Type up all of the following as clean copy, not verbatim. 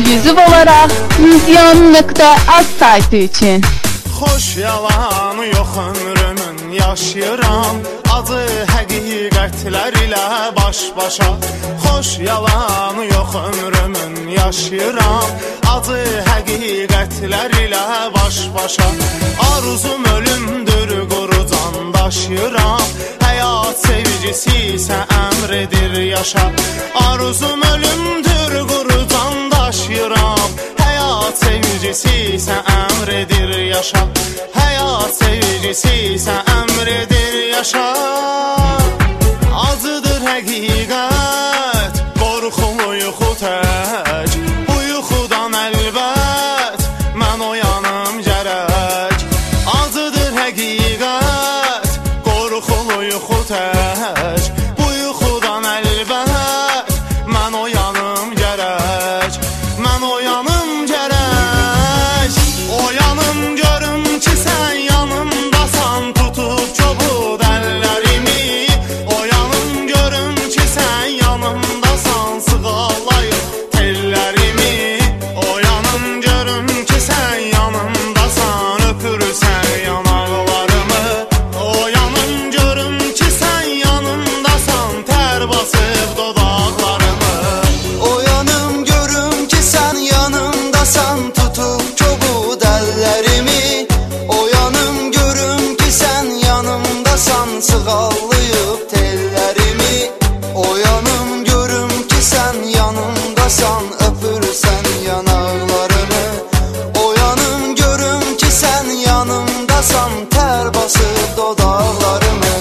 eksklüziv olaraq Vizyon.az saytı üçün. Xoş yalanı yox ömrümün yaşayıram, acı həqiqətlər ilə baş-başa. Xoş yalanı yox ömrümün yaşayıram, acı həqiqətlər ilə baş-başa. Arzum ölümdür, quru can daşıyıram, həyat sevgisi isə əmr edir yaşa. Arzum ölümdür, quru can daşıyıram, həyat sevgisi isə əmr edir yaşa. Həyat sevgisi isə əmr edir yaşa. Acıdır həqiqət, qorxulu yuxu tək, bu yuxudan əlbət mən oyanım gərək. Acıdır həqiqət, qorxulu yuxu tək, bu yuxudan əlbət mən oyanım gərək. Mən oyanım gərək, oyanım görüm ki sən yanımdasan, tutub çobud əllərimi. Oyanım görüm ki sən yanımdasan, sığallayıb tellərimi. Oyanım görüm ki sən yanımdasan, öpürsən yanaqlarımı. Oyanım görüm ki sən yanımdasan, tər basıb dodaqlarımı. Oyanım görüm ki sən yanımdasan, tutub çobud əllərimi. Oyanım görüm ki sən yanımdasan, sığallayıb tellərimi. Oyanım görüm ki sən yanımdasan, öpürsən yanaqlarımı. Oyanım görüm ki sən yanımdasan, tər basıb dodaqlarımı.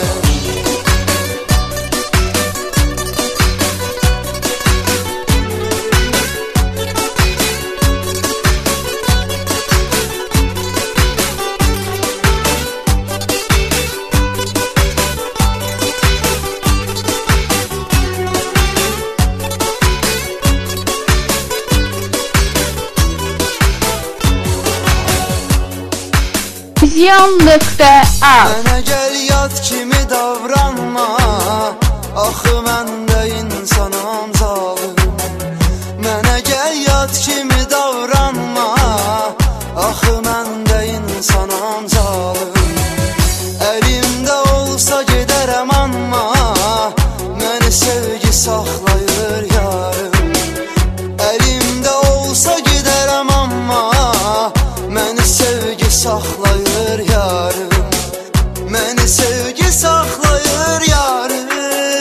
Vizyon.az Mənə gəl yad kimi davranma, axı mən də insanam zalım. Mənə gəl yad kimi davranma, axı mən də insanam zalım. Əlimdə olsa gedərəm amma, məni sevgi saxlayır yarım. Əlimdə olsa gedərəm amma, məni sevgi saxlayır yarım. Məni sevgi saxlayır yarım.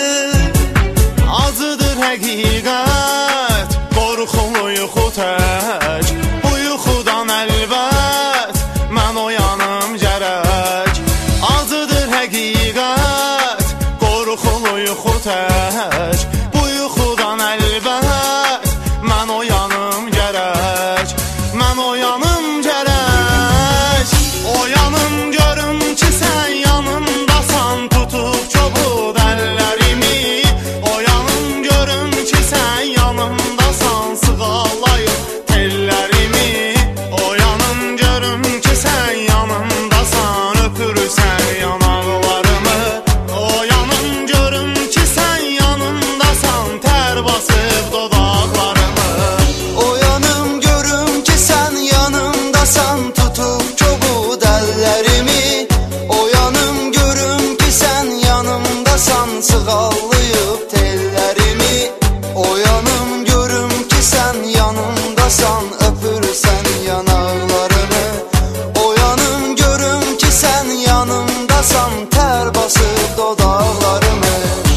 Acıdır həqiqət, qorxulu yuxu tək, bu yuxudan əlbət mən oyanım gərək. Acıdır həqiqət, qorxulu yuxu tək, bu yuxudan əlbət mən oyanım gərək. Mən oyanım gərək, oyanım görüm ki sən yanımdasan, tutub çobud əllərimi. Oyanım görüm ki sən yanımdasan, sığallayıb tellərimi. Oyanım görüm ki sən yanımdasan, öpürsən yanaqlarımı. Oyanım görüm ki sən yanımdasan, tər basıb dodaqlarımı. Oyanım görüm ki sən yanımdasan, tutub çobud əllərimi. Oyanım görüm ki sən yanımdasan, sığallayıb tellərimi. Oyanım görüm ki sən yanımdasan, öpürsən yanaqlarımı. Oyanım görüm ki sən yanımdasan, tər basıb dodaqlarımı.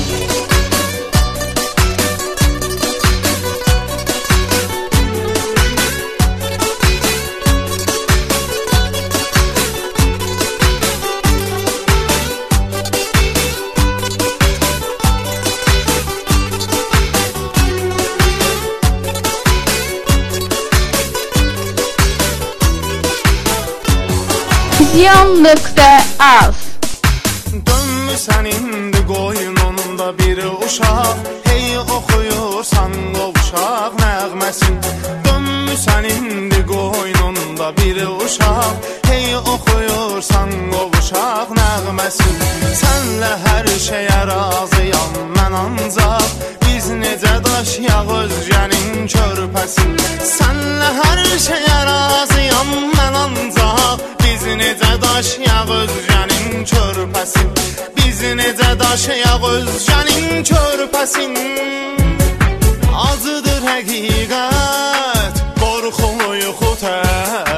Vizyon.az Dönmüsən indi qoynunda bir uşaq, hey oxuyursan qovuşaq nəğməsin. Dönmüsən indi qoynunda bir uşaq, hey oxuyursan qovuşaq nəğməsin. Sənlə hər şeyə razıyam mən ancaq, biz necə daşıyaq özgənin körpəsin. Sənlə hər şeyə razıyam mən ancaq, biz necə daşıyaq özgənin körpəsin. Biz necə daşıyaq özgənin körpəsin. Acıdır həqiqət, qorxulu yuxu tək.